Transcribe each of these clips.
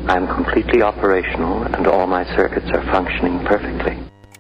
I'm completely operational and all my circuits are functioning perfectly.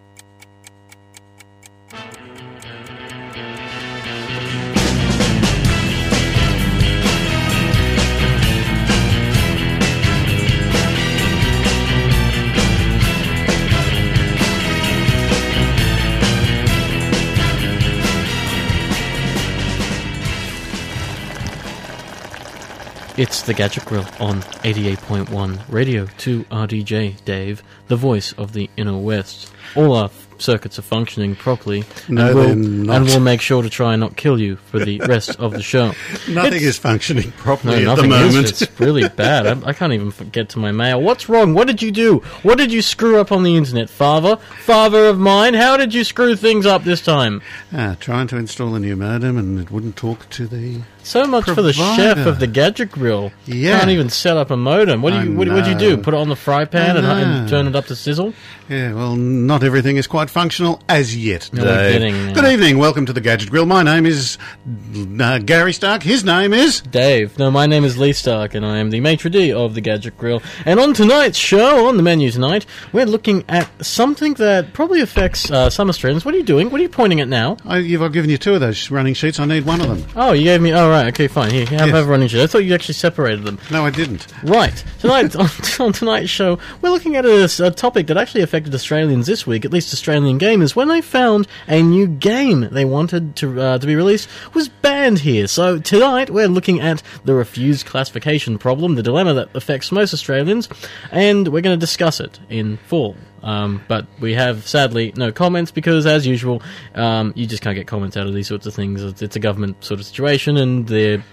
It's the Gadget Grill on 88.1 Radio 2 RDJ, Dave, the voice of the Inner West. All our circuits are functioning properly, and we'll make sure to try and not kill you for the rest of the show. Nothing is functioning properly at the nothing moment. It's really bad. I can't even get to my mail. What's wrong? What did you do? What did you screw up on the internet, Father? Father of mine, how did you screw things up this time? Trying to install a new modem and it wouldn't talk to the So much provider. for the chef of the Gadget Grill. Yeah. Can't even set up a modem. What do you do? Put it on the fry pan and turn it up to sizzle? Yeah, well, not everything is quite functional as yet, No, Dave. we're getting, Good evening, welcome to the Gadget Grill. My name is Gary Stark, his name is... Dave. No, my name is Lee Stark, and I am the maitre d' of the Gadget Grill. And on tonight's show, on the menu tonight, we're looking at something that probably affects some Australians. What are you doing? What are you pointing at now? I've given you two of those running sheets, I need one of them. Oh, you gave me... Oh, right, okay, fine. Here, have Yes. a running sheet. I thought you actually separated them. No, I didn't. Right. Tonight, on tonight's show, we're looking at a topic that actually affected Australians this week, at least Australian gamers, when they found a new game they wanted to be released was banned here. So tonight, we're looking at the refused classification problem, the dilemma that affects most Australians, and we're going to discuss it in full. But we have, sadly, no comments because, as usual, you just can't get comments out of these sorts of things. It's a government sort of situation, and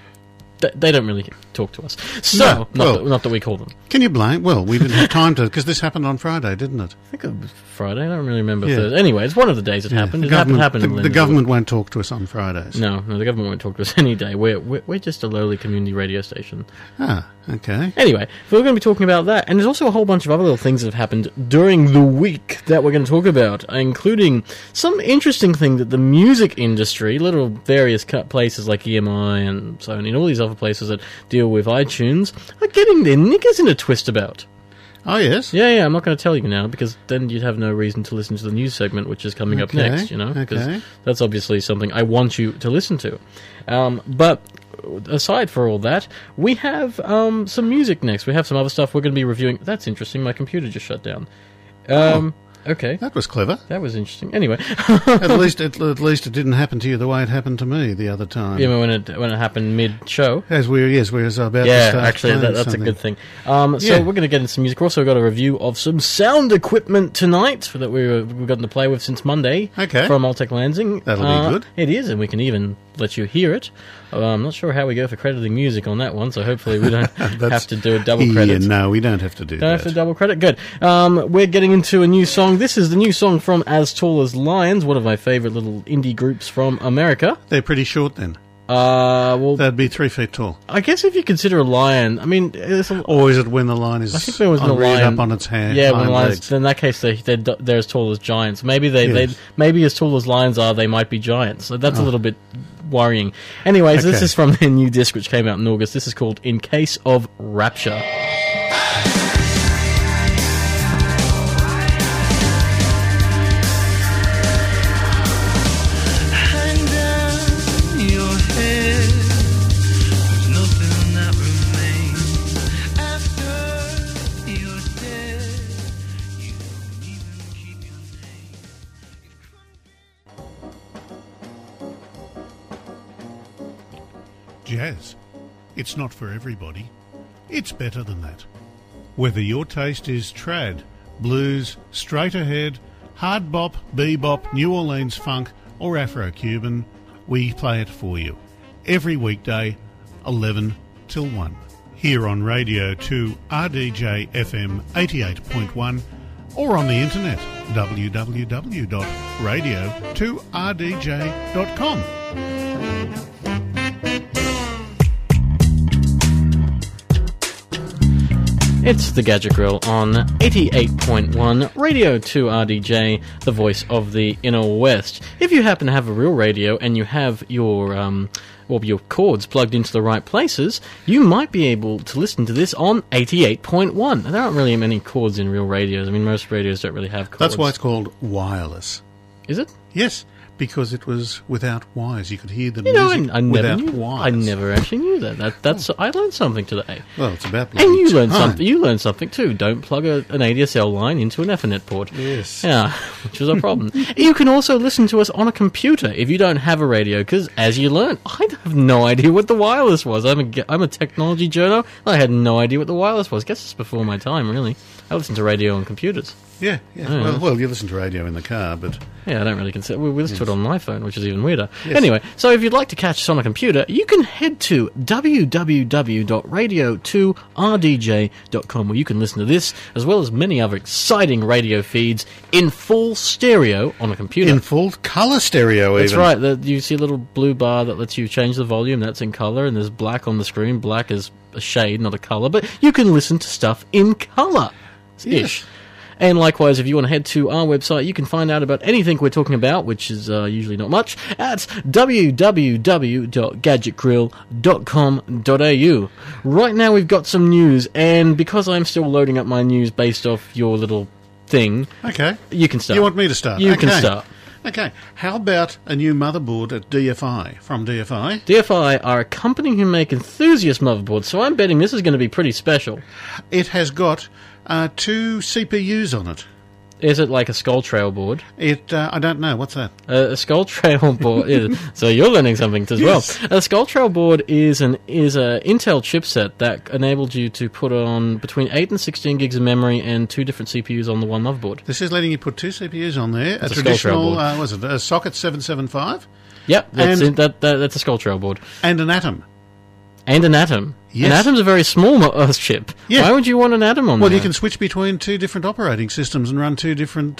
they don't really talk to us. So, not that we call them. Can you blame? Well, we didn't have time to, because this happened on Friday, didn't it? I think it was Friday. I don't really remember Thursday. Anyway, it's one of the days it happened. It happened. The government won't talk to us on Fridays. No, the government won't talk to us any day. We're just a lowly community radio station. Ah, okay. Anyway, we're going to be talking about that, and there's also a whole bunch of other little things that have happened during the week that we're going to talk about, including some interesting thing that the music industry, little various places like EMI and Sony and all these other places that deal with iTunes, are getting their knickers in a twist about. Oh, yes? Yeah, I'm not going to tell you now, because then you'd have no reason to listen to the news segment, which is coming up next, because that's obviously something I want you to listen to. But aside for all that, we have some music next. We have some other stuff we're going to be reviewing. That's interesting, my computer just shut down. Okay. That was clever. That was interesting. Anyway. at least it didn't happen to you the way it happened to me the other time. Yeah, when it happened mid-show. As we were about to start. Yeah, actually, that's something. a good thing. So we're going to get into some music. We've also got a review of some sound equipment tonight that we've gotten to play with since Monday. Okay. From Altec Lansing. That'll be good. It is, and we can even let you hear it. I'm not sure how we go for crediting music on that one, so hopefully we don't have to do a double credit. Yeah, no, we don't have to do that. Don't have to double credit? Good. We're getting into a new song. This is the new song from As Tall as Lions, one of my favourite little indie groups from America. They're pretty short then. Well, they'd be 3 feet tall. I guess if you consider a lion, I mean, or is it when the lion is? I think there was a lion up on its hand. Yeah, when lions. In that case, they're as tall as giants. Maybe maybe as tall as lions are, they might be giants. So that's a little bit worrying. Anyways, This is from their new disc, which came out in August. This is called In Case of Rapture. Jazz. It's not for everybody. It's better than that. Whether your taste is trad, blues, straight ahead, hard bop, bebop, New Orleans funk, or Afro-Cuban, we play it for you. Every weekday, 11 till 1. Here on Radio 2 RDJ FM 88.1 or on the internet, www.radio2rdj.com. It's the Gadget Grill on 88.1 Radio 2 RDJ, the voice of the Inner West. If you happen to have a real radio and you have your cords plugged into the right places, you might be able to listen to this on 88.1. There aren't really many cords in real radios. I mean, most radios don't really have cords. That's why it's called wireless. Is it? Yes, because it was without wires. You could hear the You know, music I never without knew. wires. I never actually knew that. That's I learned something today. Well, it's about And you learned time. something. You learned something too. Don't plug an ADSL line into an Ethernet port. Yes. Yeah, which was a problem. You can also listen to us on a computer if you don't have a radio, because as you learned, I have no idea what the wireless was. I'm a technology journo. I had no idea what the wireless was. Guess it's before my time, really. I listened to radio on computers. Yeah. Well, you listen to radio in the car, but Yeah, I don't really consider. We listen to it on an iPhone, which is even weirder. Yes. Anyway, so if you'd like to catch us on a computer, you can head to www.radio2rdj.com, where you can listen to this, as well as many other exciting radio feeds in full stereo on a computer. in full colour stereo That's even. right. You see a little blue bar that lets you change the volume. That's in colour, and there's black on the screen. Black is a shade, not a colour, but you can listen to stuff in colour. Ish. And likewise, if you want to head to our website, you can find out about anything we're talking about, which is usually not much, at www.gadgetgrill.com.au. Right now we've got some news, and because I'm still loading up my news based off your little thing, Okay. you can start. You want me to start? You Okay. can start. Okay. How about a new motherboard at DFI, from DFI? DFI are a company who make enthusiast motherboards, so I'm betting this is going to be pretty special. It has got 2 CPUs on it. Is it like a Skull Trail board? I don't know. What's that? A Skull Trail board is, so you're learning something as Yes. well. A Skull Trail board is a Intel chipset that enabled you to put on between 8 and 16 gigs of memory and 2 different CPUs on the one motherboard. This is letting you put 2 CPUs on there. It's a a Skull Trail traditional, board. was it a socket 775 Yep, that's And- that's a Skull Trail board. and an Atom. And an Atom. Yes. An Atom's a very small chip. Yeah. Why would you want an Atom on Well, there? you can switch between 2 different operating systems and run 2 different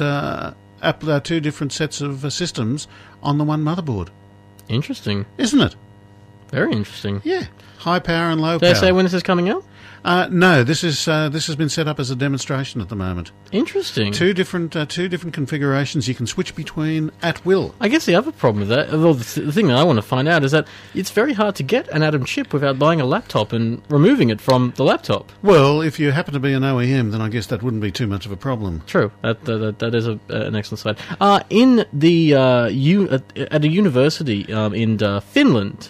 2 different sets of systems on the one motherboard, Interesting. isn't it? Very interesting. Yeah, high power and low Did I power. say when this is coming out? No, this has been set up as a demonstration at the moment. Interesting. 2 different configurations you can switch between at will. I guess the other problem with that, well, the thing that I want to find out is that it's very hard to get an Atom chip without buying a laptop and removing it from the laptop. Well, if you happen to be an OEM, then I guess that wouldn't be too much of a problem. True, that is an excellent side. In the at a university in Finland,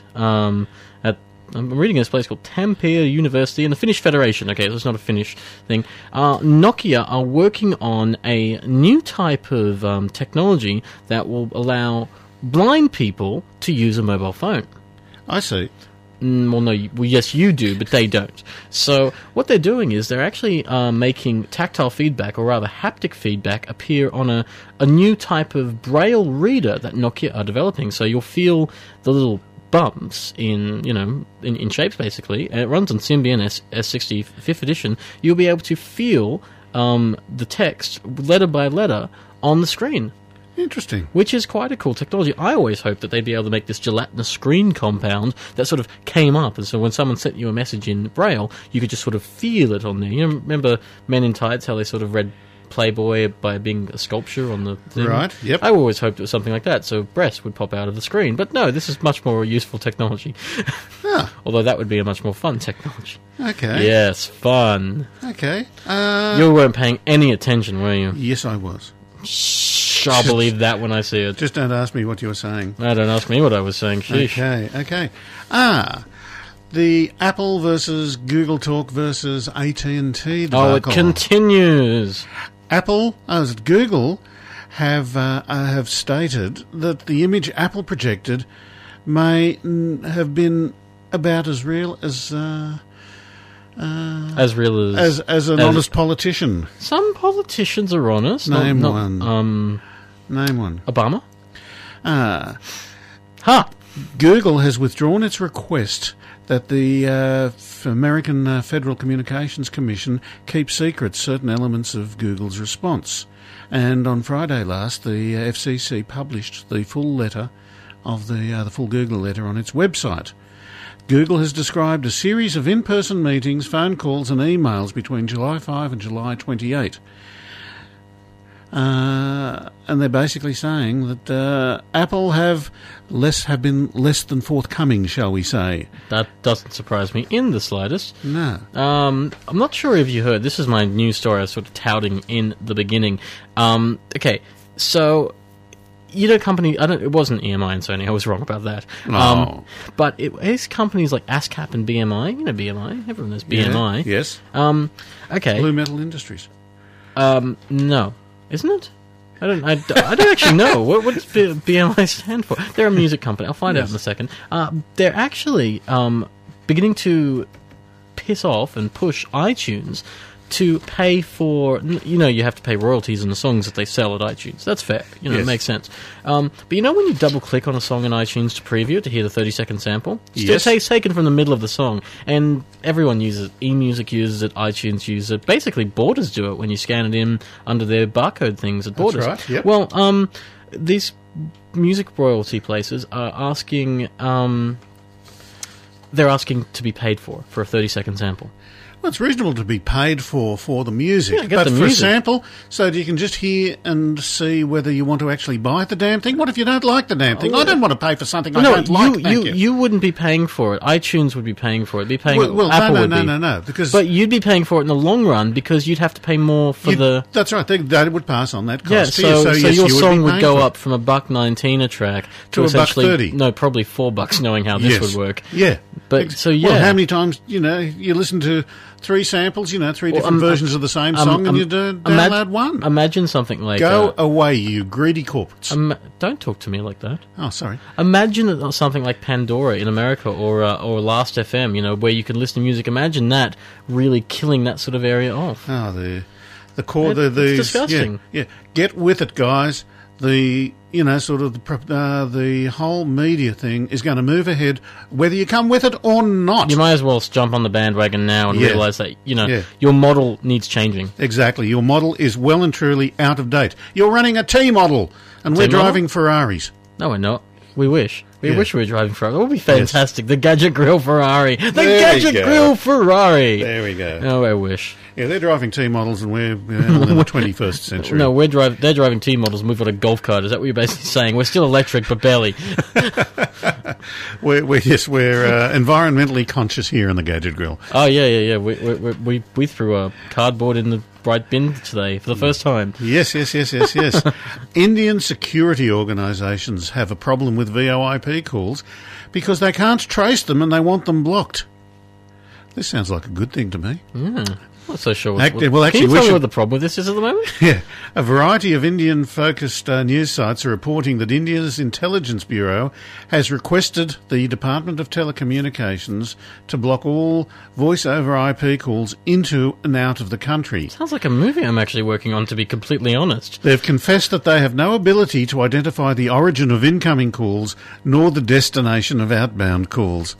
I'm reading this place called Tampere University in the Finnish Federation. Okay, so it's not a Finnish thing. Nokia are working on a new type of technology that will allow blind people to use a mobile phone. I see. Well, no, yes, you do, but they don't. So what they're doing is they're actually making tactile feedback, or rather haptic feedback, appear on a new type of Braille reader that Nokia are developing. So you'll feel the little bumps in shapes, basically, and it runs on Symbian S60 5th edition. You'll be able to feel the text letter by letter on the screen, Interesting. which is quite a cool technology. I always hoped that they'd be able to make this gelatinous screen compound that sort of came up, and so when someone sent you a message in Braille, you could just sort of feel it on there. You remember Men in Tights, how they sort of read Playboy by being a sculpture on the thing? Right, yep. I always hoped it was something like that, so breasts would pop out of the screen. But no, this is much more useful technology. Ah, Although that would be a much more fun technology. okay. Yes, fun. Okay. You weren't paying any attention, were you? Yes, I was. Shh, I'll believe that when I see it. Just don't ask me what you were saying. Don't ask me what I was saying. Sheesh. Okay. The Apple versus Google Talk versus AT&T debacle. Oh, it continues. Google have stated that the image Apple projected may have been about as real as As real as an honest politician. some politicians are honest. Name not, one. Name one. Obama. Ha! Google has withdrawn its request that the American Federal Communications Commission keep secret certain elements of Google's response. And on Friday last, the FCC published the full letter of the full Google letter on its website. Google has described a series of in-person meetings, phone calls and emails between July 5 and July 28. And they're basically saying that Apple have been less than forthcoming, shall we say. That doesn't surprise me in the slightest. No. I'm not sure if you heard. This is my news story I was sort of touting in the beginning. Okay, so you know, it wasn't EMI and Sony. I was wrong about that. No. But it is companies like ASCAP and BMI. You know BMI. Everyone knows BMI. Yeah, yes. Okay. Blue Metal Industries. No. Isn't it? I don't actually know. What does BMI stand for? They're a music company. I'll find out in a second. They're actually beginning to piss off and push iTunes to pay for... You know, you have to pay royalties on the songs that they sell at iTunes. That's fair. You know, It makes sense. But you know when you double-click on a song in iTunes to preview it, to hear the 30-second sample? It's taken from the middle of the song, and everyone uses it. eMusic uses it, iTunes uses it. Basically, Borders do it when you scan it in under their barcode things at Borders. That's right, yep. Well, these music royalty places are asking... they're asking to be paid for a 30-second sample. Well, it's reasonable to be paid for the music, Yeah, but the for music. a sample, so that you can just hear and see whether you want to actually buy the damn thing. What if you don't like the damn thing? I don't want to pay for something I don't like. Thank you. You wouldn't be paying for it. iTunes would be paying for it. Apple would be. No, because But you'd be paying for it in the long run because you'd have to pay more for the... That's right. They would pass on that cost. Yeah, to you. so Yes, your you song would would go up from $1.19 a track to essentially $1.30. No, probably $4, knowing how this would work. Yeah, But so Well, how many times you listen to 3 samples? Three different versions of the same song, and you download one. Imagine something like Go away, you greedy corporates. don't talk to me like that. Oh, sorry. Imagine something like Pandora in America or Last FM, where you can listen to music. Imagine that really killing that sort of area off. Oh, the core. It's disgusting. Yeah, get with it, guys. The whole media thing is going to move ahead, whether you come with it or not. You might as well jump on the bandwagon now and realise that your model needs changing. Exactly, your model is well and truly out of date. You're running a T model, and we're driving Ferraris. No, we're not. We wish. We wish we were driving Ferrari. It would be fantastic. Yes. The Gadget Grill Ferrari. Gadget Grill Ferrari. There we go. Oh, I wish. Yeah, they're driving T models, and we're in the 21st century. No, they're driving T models, and we've got a golf cart. Is that what you're basically saying? We're still electric, but barely. we're environmentally conscious here in the Gadget Grill. Oh yeah. We threw a cardboard in the right bin today for the first time. Yes. Indian security organisations have a problem with VoIP calls because they can't trace them and they want them blocked. This sounds like a good thing to me. Yeah. I'm not so sure. Can you tell me what the problem with this is at the moment? Yeah. A variety of Indian-focused news sites are reporting that India's Intelligence Bureau has requested the Department of Telecommunications to block all voice-over IP calls into and out of the country. Sounds like a movie I'm actually working on, to be completely honest. They've confessed that they have no ability to identify the origin of incoming calls nor the destination of outbound calls.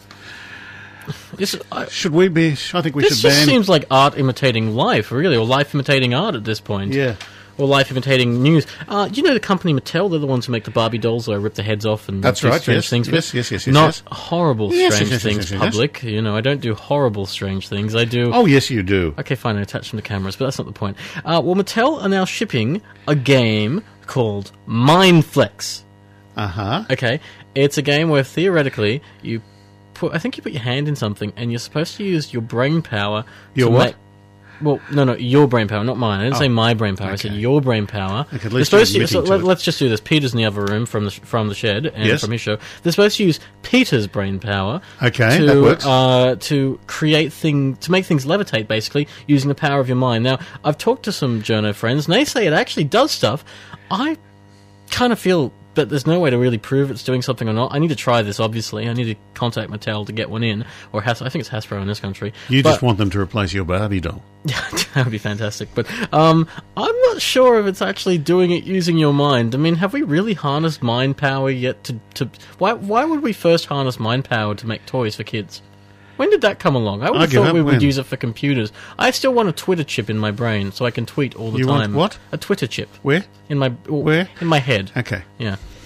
Should we be? I think we should ban. This seems like art imitating life, really, or life imitating art at this point. Yeah. Or life imitating news. Do you know the company Mattel? They're the ones who make the Barbie dolls that I rip their heads off and That's do right, strange things with. Yes. Not horrible strange things, yes. public. I don't do horrible strange things. I do... Oh, yes, you do. Okay, fine, I attach them to cameras, but that's not the point. Well, Mattel are now shipping a game called Mindflex. Uh-huh. Okay, it's a game where theoretically I think you put your hand in something, and you're supposed to use your brain power. Your what? No, your brain power, not mine. I didn't say my brain power. Okay. I said your brain power. Okay, let's just do this. Peter's in the other room from the shed and from his show. They're supposed to use Peter's brain power. Okay, that works. To make things levitate, basically using the power of your mind. Now, I've talked to some journo friends, and they say it actually does stuff. I kind of feel. But there's no way to really prove it's doing something or not. I need to try this, obviously. I need to contact Mattel to get one in. Or I think it's Hasbro in this country. You just want them to replace your Barbie doll. Yeah, that would be fantastic. But I'm not sure if it's actually doing it using your mind. I mean, have we really harnessed mind power yet to... Why would we first harness mind power to make toys for kids? When did that come along? I would have thought we would use it for computers. I still want a Twitter chip in my brain so I can tweet all the time. You want what? A Twitter chip. Where? Where? In my head. Okay. Yeah.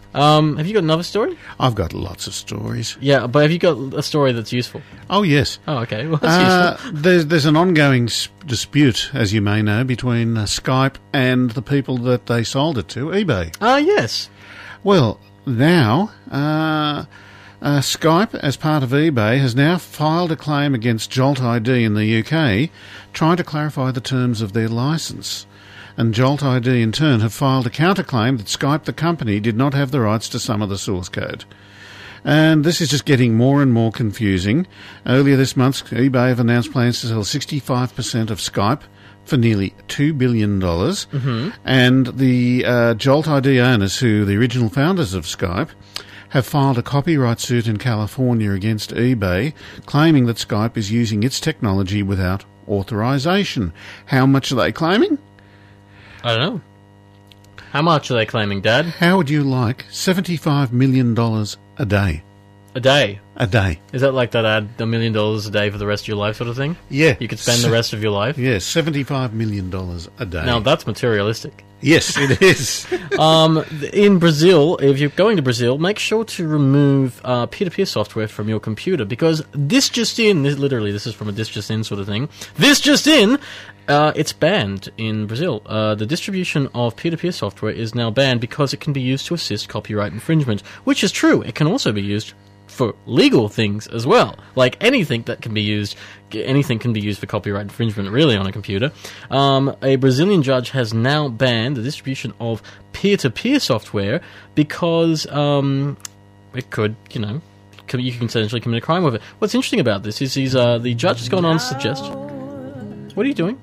Have you got another story? I've got lots of stories. Yeah, but have you got a story that's useful? Oh, yes. Oh, okay. Well, that's useful. There's an ongoing dispute, as you may know, between Skype and the people that they sold it to, eBay. Ah, yes. Well, now, Skype, as part of eBay, has now filed a claim against Jolt ID in the UK, trying to clarify the terms of their licence. And Jolt ID, in turn, have filed a counterclaim that Skype, the company, did not have the rights to some of the source code. And this is just getting more and more confusing. Earlier this month, eBay have announced plans to sell 65% of Skype for nearly $2 billion. Mm-hmm. And the Jolt ID owners, who are the original founders of Skype, have filed a copyright suit in California against eBay, claiming that Skype is using its technology without authorization. How much are they claiming? I don't know. How much are they claiming, Dad? How would you like $75 million a day? A day? A day. Is that like that ad, $1 million a day for the rest of your life sort of thing? Yeah. You could spend the rest of your life? Yeah, $75 million a day. Now, that's materialistic. Yes, it is. In Brazil, if you're going to Brazil, make sure to remove peer-to-peer software from your computer, because this is from a this just in sort of thing. This just in, it's banned in Brazil. The distribution of peer-to-peer software is now banned because it can be used to assist copyright infringement, which is true. It can also be used for legal things as well. Like anything can be used for copyright infringement, really, on a computer. A Brazilian judge has now banned the distribution of peer-to-peer software because it could, you can essentially commit a crime with it. What's interesting about this is the judge has gone on to suggest... What are you doing?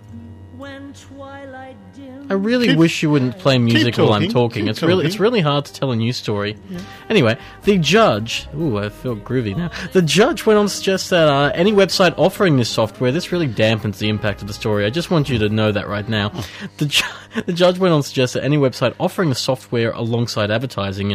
I really wish you wouldn't play music while I'm talking. It's really hard to tell a news story. Yeah. Anyway, the judge... Ooh, I feel groovy now. The judge went on to suggest that any website offering this software, this really dampens the impact of the story. I just want you to know that right now. Oh. The judge went on to suggest that any website offering the software alongside advertising,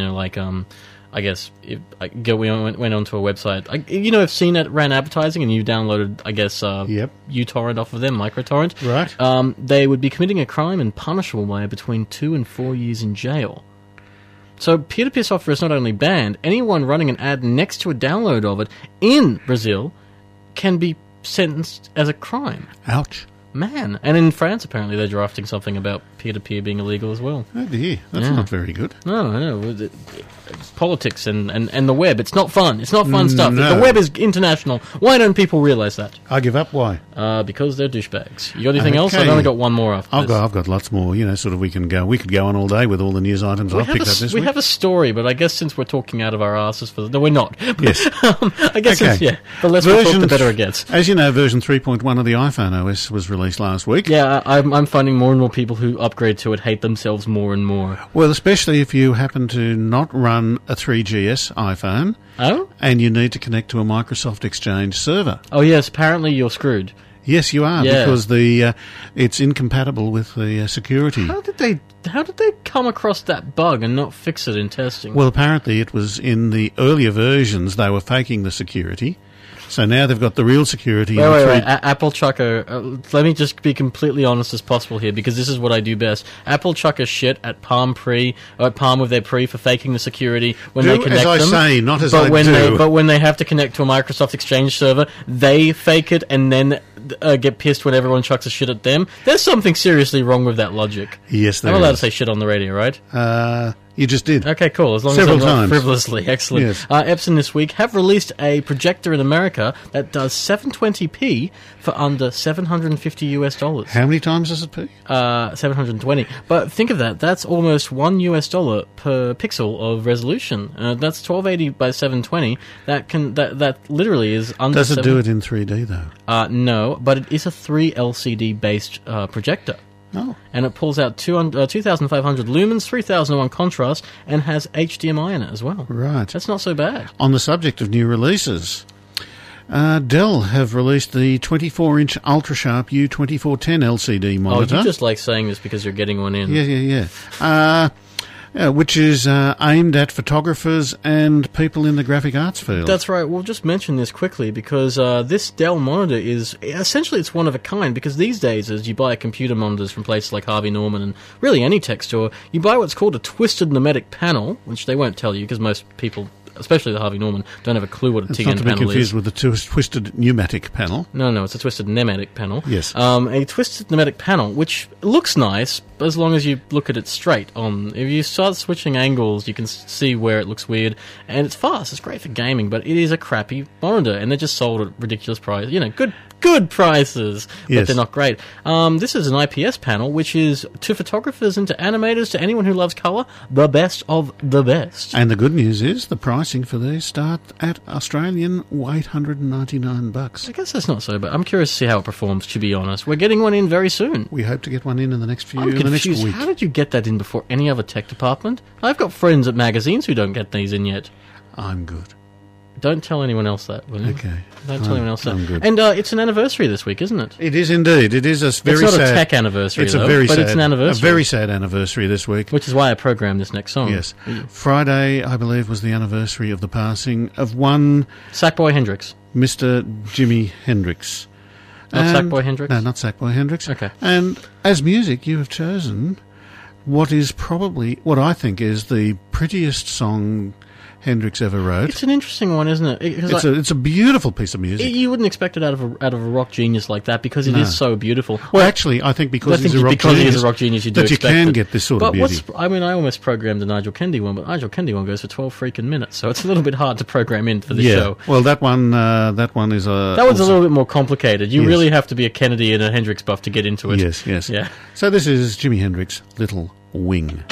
I guess if we went onto a website, if CNET ran advertising and you downloaded, uTorrent off of them, microtorrent, right? They would be committing a crime and punishable by between 2 and 4 years in jail. So peer-to-peer software is not only banned, anyone running an ad next to a download of it in Brazil can be sentenced as a crime. Ouch. Man. And in France, apparently, they're drafting something about peer-to-peer being illegal as well. Oh, dear. That's not very good. No, I know. Politics and the web. It's not fun. It's not fun stuff. No. The web is international. Why don't people realise that? I give up. Why? Because they're douchebags. You got anything else? I've only got one more after this. I've got lots more. We could go on all day with all the news items I've picked up this week. We have a story, but I guess since we're talking out of our asses no, we're not. Yes. I guess the less we talk, the better it gets. As you know, version 3.1 of the iPhone OS was released last week. Yeah, I'm finding more and more people who upgrade to it hate themselves more and more. Well, especially if you happen to not run a 3GS iPhone. Oh? And you need to connect to a Microsoft Exchange server. Oh, yes, apparently you're screwed. Yes, you are, because it's incompatible with the security. How did they come across that bug and not fix it in testing? Well, apparently it was in the earlier versions they were faking the security. So now they've got the real security. Wait. Apple Chucker, let me just be completely honest as possible here, because this is what I do best. Apple Chucker shit at Palm with their Pre for faking the security when they connect them. As I say, not as I do. But when they have to connect to a Microsoft Exchange server, they fake it and then get pissed when everyone chucks a shit at them. There's something seriously wrong with that logic. Yes, there is. I'm allowed to say shit on the radio, right? You just did. Okay, cool. As long Several as I'm not times. frivolously. Excellent. Yes. Epson this week have released a projector in America that does 720p for under $750. How many times does it pay? 720. But think of that. That's almost $1 per pixel of resolution. That's 1280 by 720. That literally is under. Does it do it in 3D though? No, but it is a 3 LCD based projector. Oh. And it pulls out 2,500 lumens, 3,001 contrast, and has HDMI in it as well. Right. That's not so bad. On the subject of new releases, Dell have released the 24-inch ultra-sharp U2410 LCD monitor. Oh, you just like saying this because you're getting one in. Yeah. which is aimed at photographers and people in the graphic arts field. That's right. We'll just mention this quickly because this Dell monitor is essentially it's one of a kind. Because these days, as you buy computer monitors from places like Harvey Norman and really any tech store, you buy what's called a twisted pneumatic panel, which they won't tell you because most people, especially the Harvey Norman, don't have a clue what a TN panel is. It's not to be confused with the twisted pneumatic panel. No, it's a twisted pneumatic panel. Yes. A twisted pneumatic panel, which looks nice as long as you look at it straight on. If you start switching angles, you can see where it looks weird, and it's fast. It's great for gaming, but it is a crappy monitor, and they're just sold at ridiculous price. Good prices, but yes. They're not great. This is an IPS panel, which is to photographers and to animators, to anyone who loves colour, the best of the best. And the good news is the pricing for these start at Australian $899. I guess that's not so bad. I'm curious to see how it performs, to be honest. We're getting one in very soon. We hope to get one in the next I'm confused. next week. How did you get that in before any other tech department? I've got friends at magazines who don't get these in yet. I'm good. Don't tell anyone else that, will you? Okay. Don't tell anyone else that. I'm good. And it's an anniversary this week, isn't it? It is indeed. It is a very sad... It's not a tech anniversary, it's though, a very but sad, it's an anniversary. A very sad anniversary this week. Which is why I programmed this next song. Yes. Friday, I believe, was the anniversary of the passing of one... Sackboy Hendrix. Mr. Jimi Hendrix. Not Sackboy Hendrix? No, not Sackboy Hendrix. Okay. And as music, you have chosen what is probably, what I think is the prettiest song Hendrix ever wrote. It's an interesting one, isn't it? It's a beautiful piece of music. You wouldn't expect it out of a rock genius like that because it is so beautiful. Well, actually, I think because he's a rock genius, you do that you expect can it. get this sort of beauty. I almost programmed the Nigel Kennedy one, but Nigel Kennedy one goes for 12 freaking minutes, so it's a little bit hard to program in for the show. Well, that one's a... That one's a little bit more complicated. You really have to be a Kennedy and a Hendrix buff to get into it. Yes. Yeah. So this is Jimi Hendrix, Little Wing.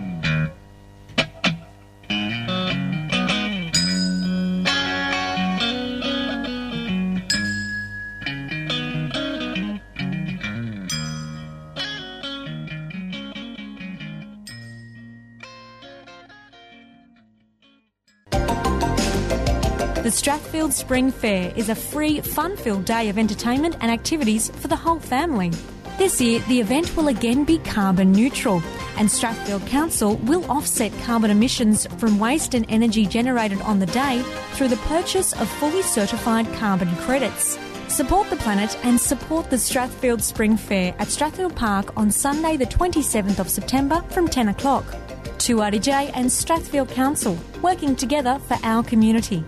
The Strathfield Spring Fair is a free, fun-filled day of entertainment and activities for the whole family. This year, the event will again be carbon neutral, and Strathfield Council will offset carbon emissions from waste and energy generated on the day through the purchase of fully certified carbon credits. Support the planet and support the Strathfield Spring Fair at Strathfield Park on Sunday the 27th of September from 10 o'clock. 2RDJ and Strathfield Council, working together for our community.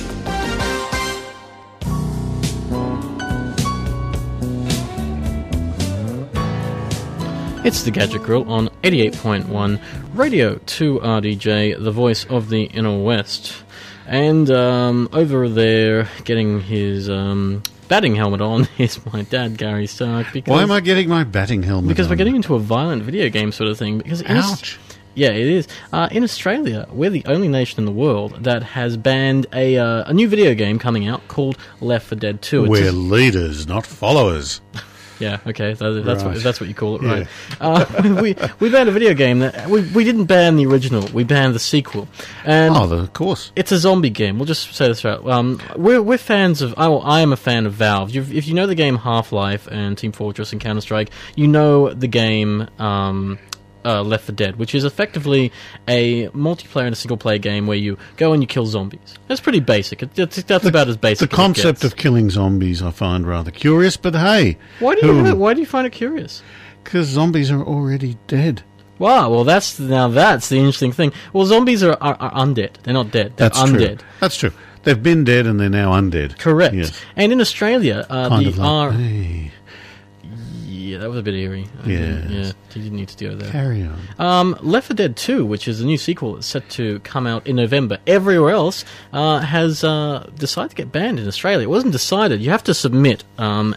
It's the Gadget Grill on 88.1 Radio 2RDJ, the voice of the Inner West. And over there, getting his batting helmet on, is my dad, Gary Stark. Why am I getting my batting helmet Because on? we're getting into a violent video game sort of thing. Because Ouch. Yeah, it is. In Australia, we're the only nation in the world that has banned a new video game coming out called Left 4 Dead 2. We're leaders, not followers. Yeah, okay, that's what you call it, Yeah. right? We banned a video game that we didn't ban the original, we banned the sequel, and of course, it's a zombie game. We'll just say this right. We're fans of. I am a fan of Valve. If you know the game Half-Life and Team Fortress and Counter-Strike, you know the game. Left 4 Dead, which is effectively a multiplayer and a single-player game where you go and you kill zombies. That's pretty basic. That's about as basic. The concept of killing zombies I find rather curious, but hey, why do you find it curious? Because zombies are already dead. Wow, well that's the interesting thing. Well, zombies are undead. They're not dead. They're undead. True. That's true. They've been dead and they're now undead. Correct. Yes. And in Australia, hey. Yeah, that was a bit eerie. Yes. Yeah, you didn't need to do that. Carry on. Left 4 Dead 2, which is a new sequel that's set to come out in November. Everywhere else has decided to get banned in Australia. It wasn't decided. You have to submit for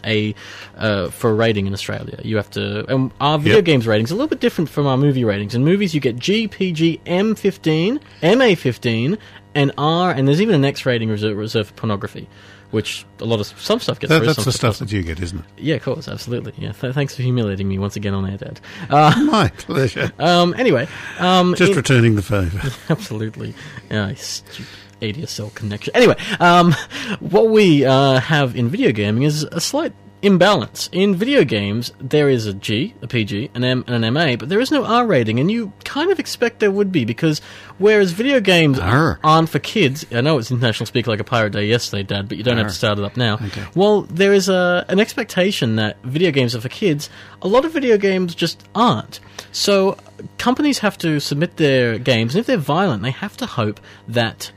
a rating in Australia. You have to. And our video games ratings are a little bit different from our movie ratings. In movies, you get G, PG, M15, MA15, and R, and there's even an X rating reserved for pornography. Which some stuff gets. That's the stuff that you get, isn't it? Yeah, of course, absolutely. Yeah, thanks for humiliating me once again on air, Dad. My pleasure. Anyway, just returning the favour. Absolutely. Stupid ADSL connection. Anyway, what we have in video gaming is a slight imbalance. In video games, there is a G, a PG, an M, and an MA, but there is no R rating, and you kind of expect there would be, because whereas video games aren't for kids, I know it's International Speak Like a Pirate Day yesterday, Dad, but you don't have to start it up now. Okay. Well, there is an expectation that video games are for kids. A lot of video games just aren't. So companies have to submit their games, and if they're violent, they have to hope that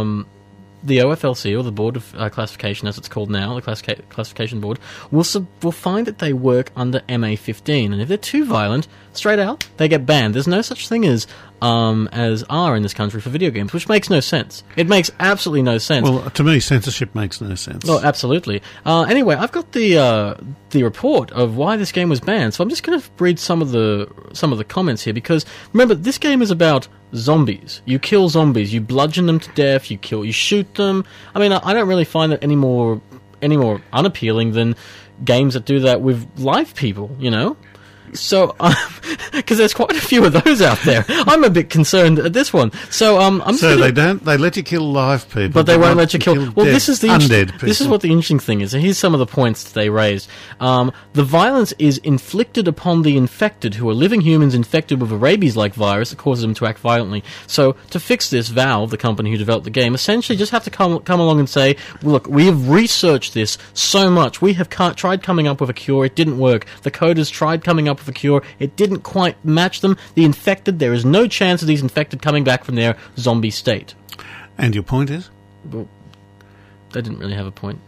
the OFLC, or the Board of Classification, as it's called now, the Classification Board, will find that they work under MA15, and if they're too violent, straight out, they get banned. There's no such thing as R in this country for video games, which makes no sense. It makes absolutely no sense. Well, to me, censorship makes no sense. Oh, absolutely. Anyway, I've got the report of why this game was banned, so I'm just going to read some of the comments here, because remember, this game is about zombies. You kill zombies, you bludgeon them to death, you shoot them. I mean, I don't really find that any more unappealing than games that do that with live people, you know? So, because there's quite a few of those out there, I'm a bit concerned at this one. So, they let you kill live people, but they won't let you kill. Well, this is undead people. This is what the interesting thing is. And here's some of the points that they raised. The violence is inflicted upon the infected, who are living humans infected with a rabies-like virus that causes them to act violently. So, to fix this, Valve, the company who developed the game, essentially just have to come along and say, look, we have researched this so much. We have tried coming up with a cure. It didn't work. The coders tried coming up with a cure. It didn't quite match them. The infected, there is no chance of these infected coming back from their zombie state. And your point is? Well, they didn't really have a point.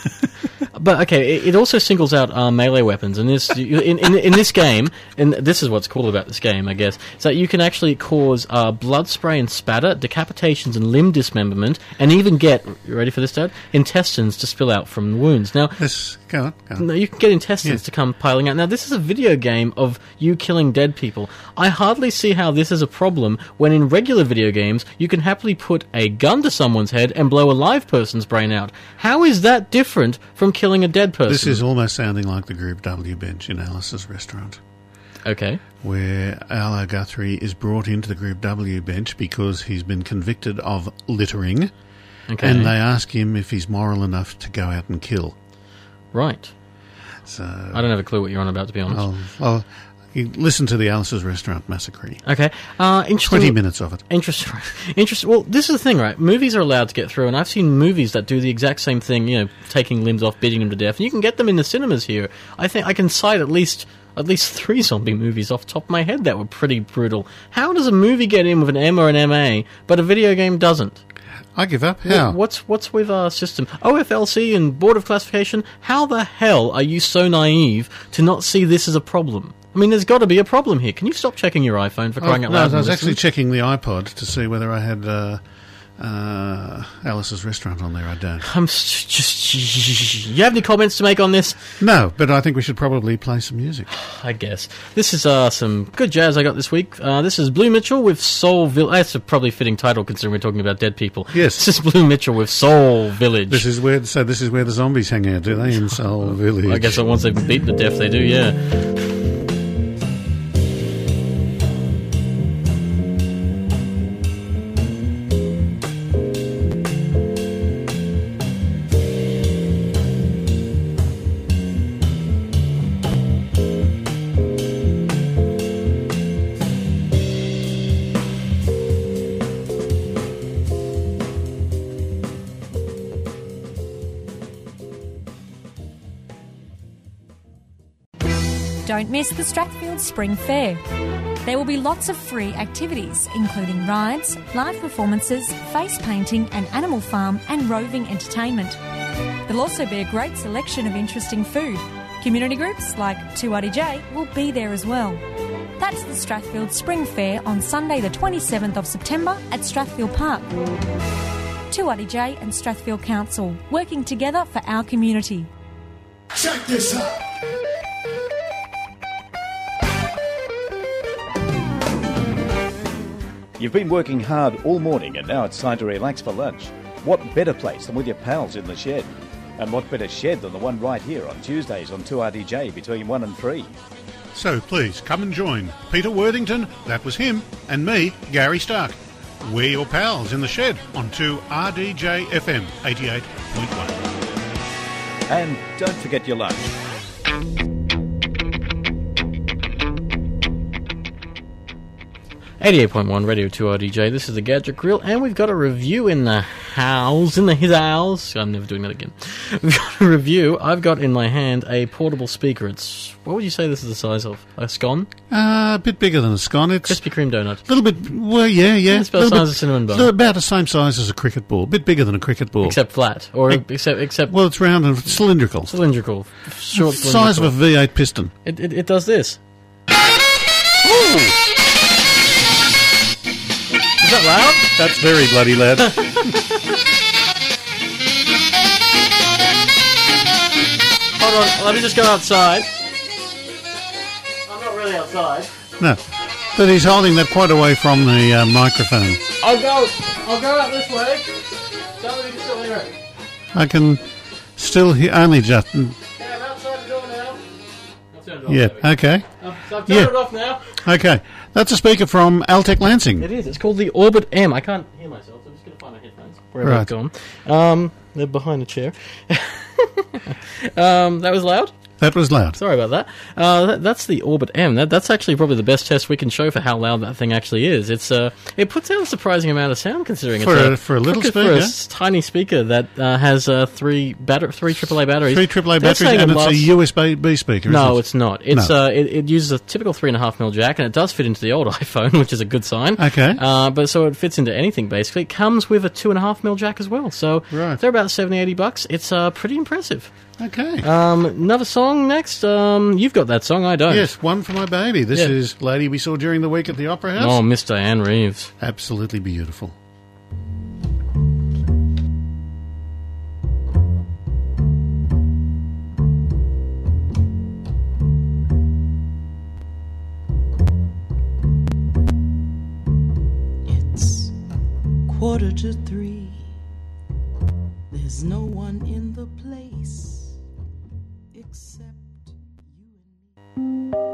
But okay, it also singles out melee weapons, and this in this game, and this is what's cool about this game, I guess, is that you can actually cause blood spray and spatter, decapitations and limb dismemberment, and even get, you ready for this, Dad? Intestines to spill out from wounds. Now, go on. No, you can get intestines to come piling out. Now, this is a video game of you killing dead people. I hardly see how this is a problem when in regular video games you can happily put a gun to someone's head and blow a live person's brain out. How is that different from killing a dead person? This is almost sounding like the Group W bench in Alice's restaurant. Okay. Where Al Guthrie is brought into the Group W bench because he's been convicted of littering. Okay. And they ask him if he's moral enough to go out and kill. Right. So I don't have a clue what you're on about, to be honest. Well, you listen to the Alice's Restaurant Massacre. Okay. 20 minutes of it. Interesting. Well, this is the thing, right? Movies are allowed to get through, and I've seen movies that do the exact same thing, you know, taking limbs off, beating them to death, and you can get them in the cinemas here. I think I can cite at least 3 zombie movies off the top of my head that were pretty brutal. How does a movie get in with an M or an MA, but a video game doesn't? I give up. How? What's with our system? OFLC and Board of Classification, how the hell are you so naive to not see this as a problem? I mean, there's got to be a problem here. Can you stop checking your iPhone for crying out loud? No, I was actually checking the iPod to see whether I had Alice's Restaurant on there. I don't. I'm just... You have any comments to make on this? No, but I think we should probably play some music. I guess. This is some good jazz I got this week. This is Blue Mitchell with Soul Village. That's a probably fitting title considering we're talking about dead people. Yes. This is Blue Mitchell with Soul Village. This is where the zombies hang out, do they? In Soul Village. I guess once they've been beaten to death, they do, yeah. Don't miss the Strathfield Spring Fair. There will be lots of free activities, including rides, live performances, face painting, an animal farm and roving entertainment. There'll also be a great selection of interesting food. Community groups like 2RDJ will be there as well. That's the Strathfield Spring Fair on Sunday the 27th of September at Strathfield Park. 2RDJ and Strathfield Council, working together for our community. Check this out. You've been working hard all morning and now it's time to relax for lunch. What better place than with your pals in the shed? And what better shed than the one right here on Tuesdays on 2RDJ between 1 and 3? So please come and join Peter Worthington, that was him, and me, Gary Stark. We're your pals in the shed on 2RDJ FM 88.1. And don't forget your lunch. 88.1 Radio 2RDJ. This is the Gadget Grill, and we've got a review in the house. His house. I'm never doing that again. We've got a review. I've got in my hand a portable speaker. It's, what would you say this is the size of? A scone? A bit bigger than a scone. It's Krispy Kreme donut. a little bit, well, yeah. It's about the size of a cinnamon bun. About the same size as a cricket ball. A bit bigger than a cricket ball. Except flat. Or except Well, it's round and cylindrical. cylindrical. Short It's the size of a V8 piston. It does this. Is that loud? That's very bloody loud. Hold on, let me just go outside. I'm not really outside. No. But he's holding that quite away from the microphone. I'll go out this way. Tell me you can still hear it. I can still hear only just... Okay, I'm outside the door now. I'll turn it off. Yeah, okay. So I've turned it off now. Okay. That's a speaker from Altec Lansing. It is. It's called the Orbit M. I can't hear myself, so I'm just going to find my headphones. Where have I gone? They're behind the chair. That was loud? That was loud. Sorry about that. That's the Orbit M. That's actually probably the best test we can show for how loud that thing actually is. It puts out a surprising amount of sound considering For a little speaker. For a tiny speaker that has three AAA batteries. 3 AAA They're batteries, saying and it it's a lasts- USB speaker, isn't No, it? it's not. It's it uses a typical 3.5mm jack, and it does fit into the old iPhone, which is a good sign. Okay. But so it fits into anything basically. It comes with a 2.5mm jack as well, so Right. they're about $70-$80. It's pretty impressive. Okay. Another song next. You've got that song, I don't. Yes, one for my baby. This Yeah. is Lady we saw during the week at the Opera House. Oh, Miss Diane Reeves. Absolutely beautiful. It's 2:45. There's no one in the place except you and me.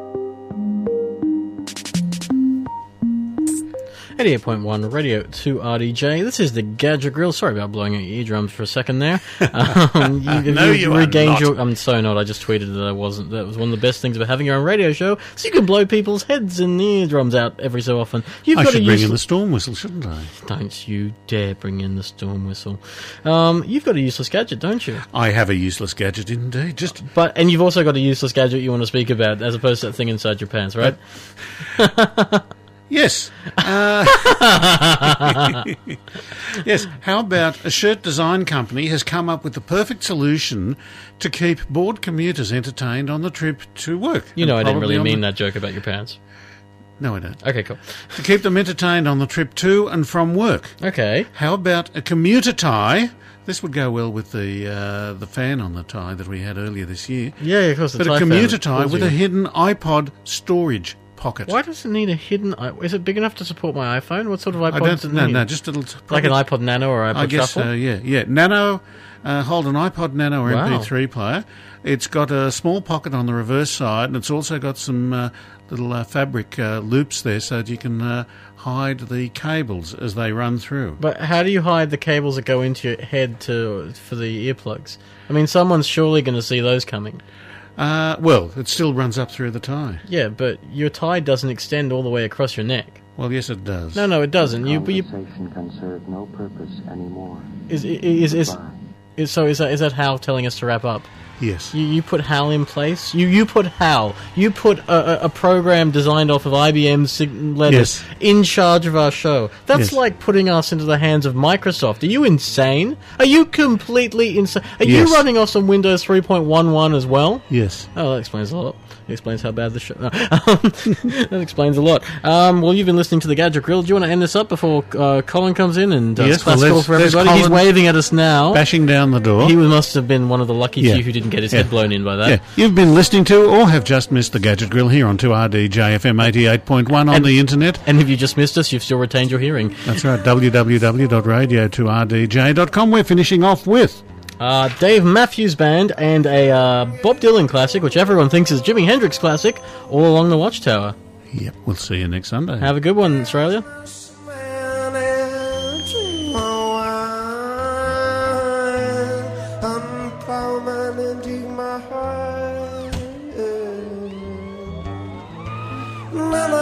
88.1 Radio 2 RDJ. This is the Gadget Grill. Sorry about blowing out your eardrums for a second there. No, you are regained not. your. I'm so not. I just tweeted that I wasn't. That was one of the best things about having your own radio show. So you can blow people's heads and eardrums out every so often. You've I got should a bring in useless- the storm whistle, shouldn't I? Don't you dare bring in the storm whistle. You've got a useless gadget, don't you? I have a useless gadget indeed. Just And you've also got a useless gadget you want to speak about, as opposed to that thing inside your pants, right? yes. Yes. How about a shirt design company has come up with the perfect solution to keep bored commuters entertained on the trip to work? You know, I And didn't really probably on mean that joke about your pants. No, I don't. Okay, cool. To keep them entertained on the trip to and from work. Okay. How about a commuter tie? This would go well with the fan on the tie that we had earlier this year. Yeah, of course. the But tie a fan commuter tie calls with you. a hidden iPod storage pocket. Why does it need a hidden... Is it big enough to support my iPhone? What sort of iPod I does it don't. need? No, just a little. Like an iPod Nano or iPod I guess Shuffle? so. Yeah. Nano. Hold an iPod Nano or Wow. MP3 player. It's got a small pocket on the reverse side, and it's also got some little fabric loops there, so that you can hide the cables as they run through. But how do you hide the cables that go into your head for the earplugs? I mean, someone's surely going to see those coming. Well, it still runs up through the tie. Yeah, but your tie doesn't extend all the way across your neck. Well, yes, it does. No, it doesn't. Conversation can serve no purpose anymore. Is Goodbye. so? Is that Hal telling us to wrap up? Yes. You put HAL in place. You put HAL. You put a program designed off of IBM's letters Yes. in charge of our show. That's Yes. like putting us into the hands of Microsoft. Are you insane? Are you completely insane? Are Yes. you running off some Windows 3.11 as well? Yes. Oh, that explains a lot. It explains how bad the show... No. That explains a lot. Well, you've been listening to the Gadget Grill. Do you want to end this up before Colin comes in and does Yes, well, classical for there's everybody? He's Colin waving at us now. Bashing down the door. He must have been one of the lucky Yeah. few who didn't get his Yeah. head blown in by that. Yeah, you've been listening to or have just missed the Gadget Grill here on 2RDJ-FM 88.1 on the internet. And if you just missed us, you've still retained your hearing. That's right, www.radio2rdj.com. We're finishing off with... Dave Matthews Band and a Bob Dylan classic, which everyone thinks is Jimi Hendrix classic, All Along the Watchtower. Yep, we'll see you next Sunday. Have a good one, Australia. Na na